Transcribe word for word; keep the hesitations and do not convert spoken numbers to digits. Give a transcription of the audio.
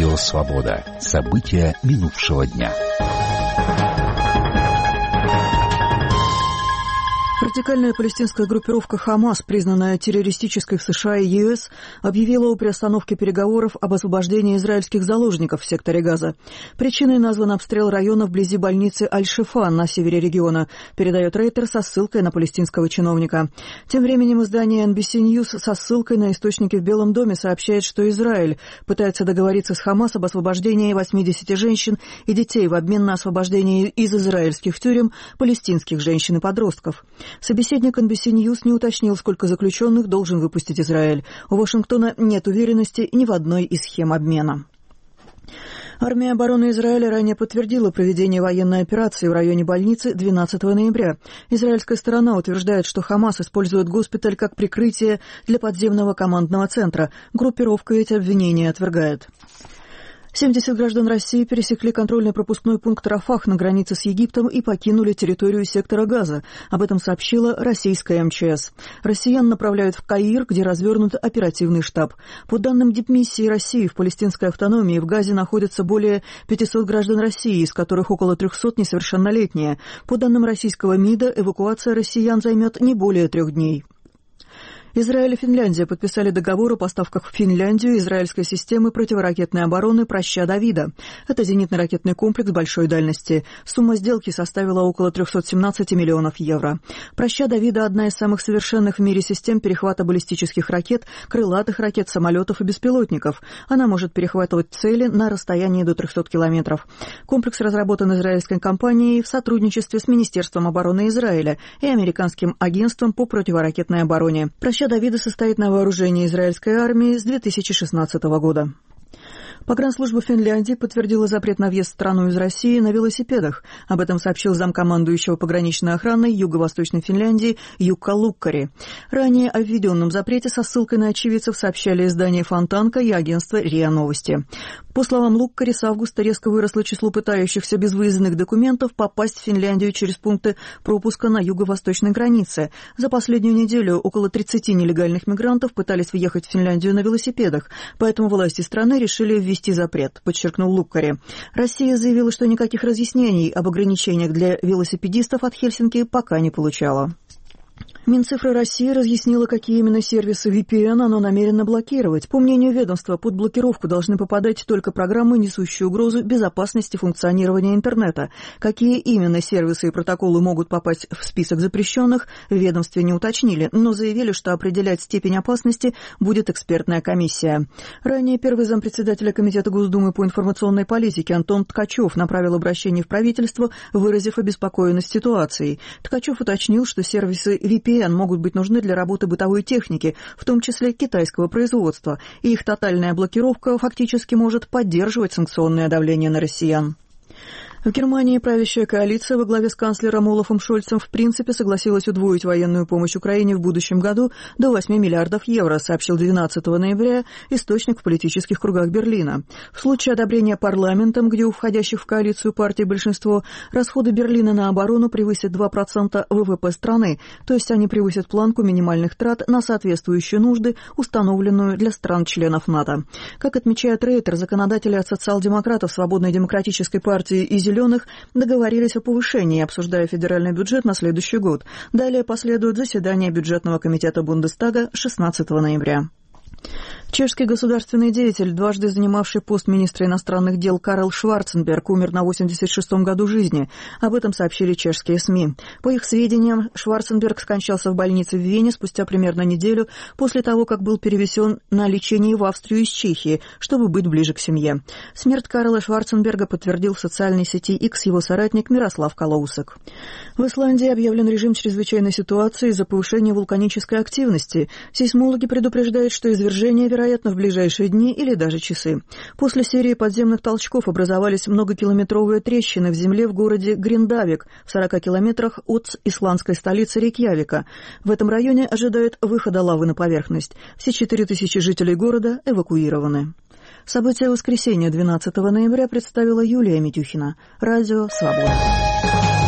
Радио «Свобода». События минувшего дня. Радикальная палестинская группировка «Хамас», признанная террористической в США и ЕС, объявила о приостановке переговоров об освобождении израильских заложников в секторе Газа. Причиной назван обстрел района вблизи больницы Аль-Шифа на севере региона, передает Рейтер со ссылкой на палестинского чиновника. Тем временем издание эн би си News со ссылкой на источники в Белом доме сообщает, что Израиль пытается договориться с «Хамас» об освобождении восьмидесяти женщин и детей в обмен на освобождение из израильских тюрем палестинских женщин и подростков. Собеседник эн би си News не уточнил, сколько заключенных должен выпустить Израиль. У Вашингтона нет уверенности ни в одной из схем обмена. Армия обороны Израиля ранее подтвердила проведение военной операции в районе больницы двенадцатого ноября. Израильская сторона утверждает, что «Хамас» использует госпиталь как прикрытие для подземного командного центра. Группировка эти обвинения отвергает. семьдесят граждан России пересекли контрольно-пропускной пункт Рафах на границе с Египтом и покинули территорию сектора Газа. Об этом сообщила российская эм че эс. Россиян направляют в Каир, где развернут оперативный штаб. По данным дипмиссии России в палестинской автономии в Газе находятся более пятисот граждан России, из которых около трехсот несовершеннолетние. По данным российского МИДа, эвакуация россиян займет не более трех дней. Израиль и Финляндия подписали договор о поставках в Финляндию израильской системы противоракетной обороны «Проща Давида». Это зенитно-ракетный комплекс большой дальности. Сумма сделки составила около триста семнадцать миллионов евро. «Проща Давида» — одна из самых совершенных в мире систем перехвата баллистических ракет, крылатых ракет, самолетов и беспилотников. Она может перехватывать цели на расстоянии до трехсот километров. Комплекс разработан израильской компанией в сотрудничестве с Министерством обороны Израиля и американским агентством по противоракетной обороне. «Проща Давида» состоит на вооружении израильской армии с две тысячи шестнадцатого года. Погранслужба Финляндии подтвердила запрет на въезд в страну из России на велосипедах. Об этом сообщил замкомандующего пограничной охраны Юго-Восточной Финляндии Юкка Луккари. Ранее о введенном запрете со ссылкой на очевидцев сообщали издания «Фонтанка» и агентство РИА Новости. По словам Луккари, с августа резко выросло число пытающихся без выездных документов попасть в Финляндию через пункты пропуска на юго-восточной границе. За последнюю неделю около тридцати нелегальных мигрантов пытались въехать в Финляндию на велосипедах, поэтому власти страны решили ввести запрет, подчеркнул Луккари. Россия заявила, что никаких разъяснений об ограничениях для велосипедистов от Хельсинки пока не получала. Минцифры России разъяснила, какие именно сервисы ви пи эн оно намерено блокировать. По мнению ведомства, под блокировку должны попадать только программы, несущие угрозу безопасности функционирования интернета. Какие именно сервисы и протоколы могут попасть в список запрещенных, в ведомстве не уточнили, но заявили, что определять степень опасности будет экспертная комиссия. Ранее первый зампредседателя Комитета Госдумы по информационной политике Антон Ткачев направил обращение в правительство, выразив обеспокоенность ситуацией. Ткачев уточнил, что сервисы ви пи эн могут быть нужны для работы бытовой техники, в том числе китайского производства, и их тотальная блокировка фактически может поддерживать санкционное давление на россиян. В Германии правящая коалиция во главе с канцлером Олафом Шольцем в принципе согласилась удвоить военную помощь Украине в будущем году до восьми миллиардов евро, сообщил двенадцатого ноября источник в политических кругах Берлина. В случае одобрения парламентом, где у входящих в коалицию партий большинство, расходы Берлина на оборону превысят два процента вэ вэ пэ страны, то есть они превысят планку минимальных трат на соответствующие нужды, установленную для стран-членов НАТО. Как отмечает Рейтер, законодатели от социал-демократов, Свободной демократической партии и «Зеленых» договорились о повышении, обсуждая федеральный бюджет на следующий год. Далее последует заседание бюджетного комитета Бундестага шестнадцатого ноября. Чешский государственный деятель, дважды занимавший пост министра иностранных дел Карл Шварценберг, умер на восемьдесят шестом году жизни. Об этом сообщили чешские СМИ. По их сведениям, Шварценберг скончался в больнице в Вене спустя примерно неделю после того, как был перевезен на лечение в Австрию из Чехии, чтобы быть ближе к семье. Смерть Карла Шварценберга подтвердил в социальной сети X его соратник Мирослав Калоусек. В Исландии объявлен режим чрезвычайной ситуации из-за повышения вулканической активности. Сейсмологи предупреждают, что извержение вероятно вероятно, в ближайшие дни или даже часы. После серии подземных толчков образовались многокилометровые трещины в земле в городе Гриндавик, в сорока километрах от исландской столицы Рейкьявика. В этом районе ожидают выхода лавы на поверхность. Все четыре тысячи жителей города эвакуированы. События воскресенья двенадцатого ноября представила Юлия Митюхина. Радио «Свобода».